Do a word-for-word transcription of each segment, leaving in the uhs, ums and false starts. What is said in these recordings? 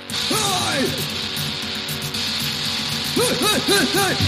Ай! Ай, ай, ай, ай!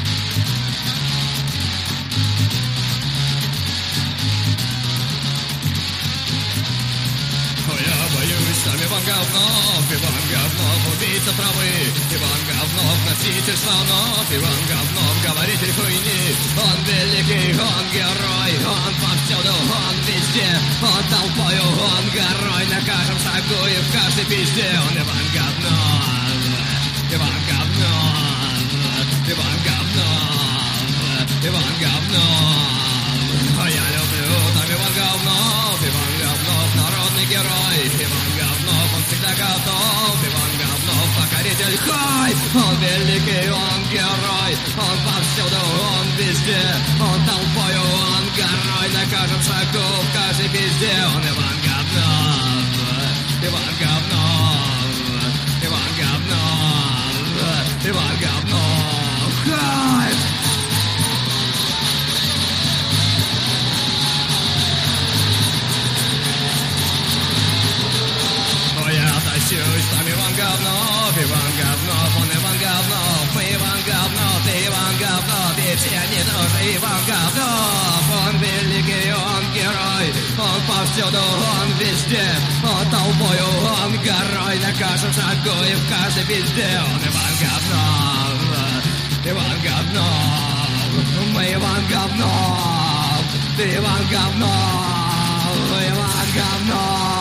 Сам Иван Говнов, Иван Говнов, убийца травы, Иван Говнов, носитель слонов, Иван Говнов, говоритель хуйни. Он великий, он герой, он повсюду, он везде, он толпою, он горой, на каждом шагу и в каждой пизде. Он Иван Говнов, Иван Говнов, Иван Говнов, Иван Говнов. А я люблю там Иван Говнов, Иван Говнов, народный герой, Иван Говнов, он всегда готов, Иван Говнов, покоритель хай. Он великий, он герой, он повсюду, он везде, он толпою, он горой, на каждом шагу, в каждой пизде. Он Иван Говнов, Иван Говнов, Иван Говнов, Иван Говнов, хай. Тащусь, там Иван Говнов, Иван Говнов, он Иван Говнов, мы Иван Говнов, ты Иван Говнов, и все они тоже Иван Говнов. Он великий, он герой, он повсюду, он везде, он толпою, он горой, на каждом шагу и в каждой пизде. Он Иван Говнов, Иван Говнов, мы Иван Говнов, ты Иван Говнов, Иван Говнов.